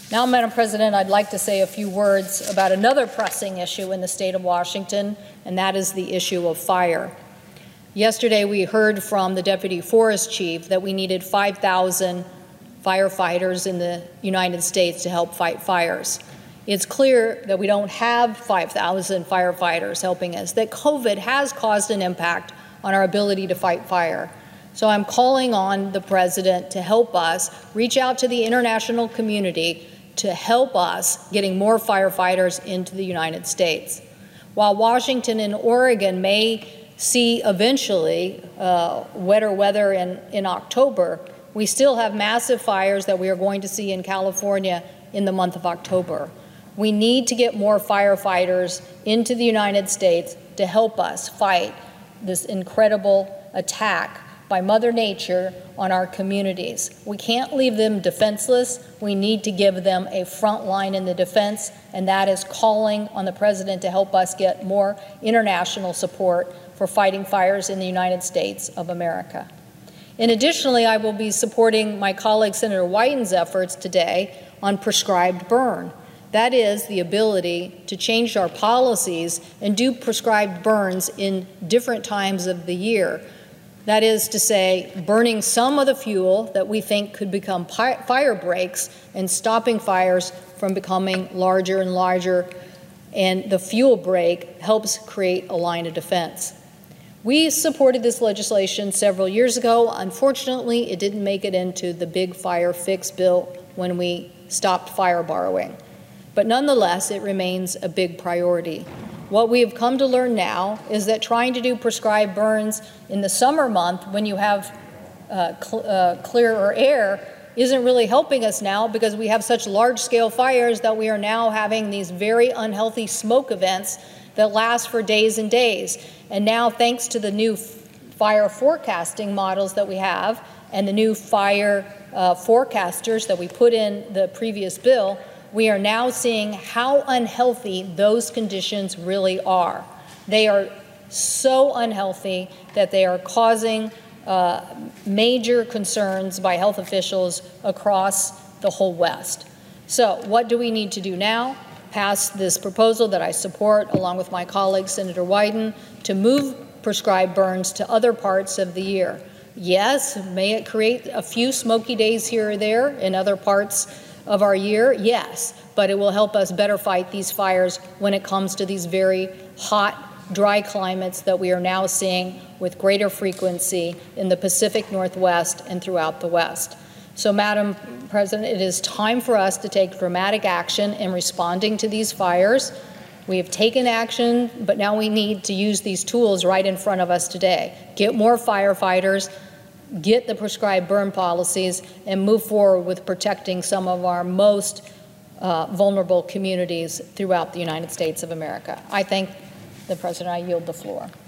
Now, Madam President, I'd like to say a few words about another pressing issue in the state of Washington, and that is the issue of fire. Yesterday, we heard from the Deputy Forest Chief that we needed 5,000 firefighters in the United States to help fight fires. It's clear that we don't have 5,000 firefighters helping us, that COVID has caused an impact on our ability to fight fire. So I'm calling on the President to help us reach out to the international community to help us getting more firefighters into the United States. While Washington and Oregon may see eventually wetter weather in October, we still have massive fires that we are going to see in California in the month of October. We need to get more firefighters into the United States to help us fight this incredible attack by Mother Nature on our communities. We can't leave them defenseless. We need to give them a front line in the defense, and that is calling on the President to help us get more international support for fighting fires in the United States of America. And additionally, I will be supporting my colleague Senator Wyden's efforts today on prescribed burn. That is the ability to change our policies and do prescribed burns in different times of the year. That is to say, burning some of the fuel that we think could become fire breaks and stopping fires from becoming larger and larger, and the fuel break helps create a line of defense. We supported this legislation several years ago. Unfortunately, it didn't make it into the big fire fix bill when we stopped fire borrowing. But nonetheless, it remains a big priority. What we have come to learn now is that trying to do prescribed burns in the summer month when you have clearer air isn't really helping us now, because we have such large-scale fires that we are now having these very unhealthy smoke events that last for days and days. And now, thanks to the new fire forecasting models that we have and the new fire forecasters that we put in the previous bill, we are now seeing how unhealthy those conditions really are. They are so unhealthy that they are causing major concerns by health officials across the whole West. So what do we need to do now? Pass this proposal that I support along with my colleague Senator Wyden to move prescribed burns to other parts of the year. Yes, may it create a few smoky days here or there in other parts of our year? Yes, but it will help us better fight these fires when it comes to these very hot, dry climates that we are now seeing with greater frequency in the Pacific Northwest and throughout the West. So, Madam President, it is time for us to take dramatic action in responding to these fires. We have taken action, but now we need to use these tools right in front of us today. Get more firefighters, get the prescribed burn policies, and move forward with protecting some of our most vulnerable communities throughout the United States of America. I thank the President. I yield the floor.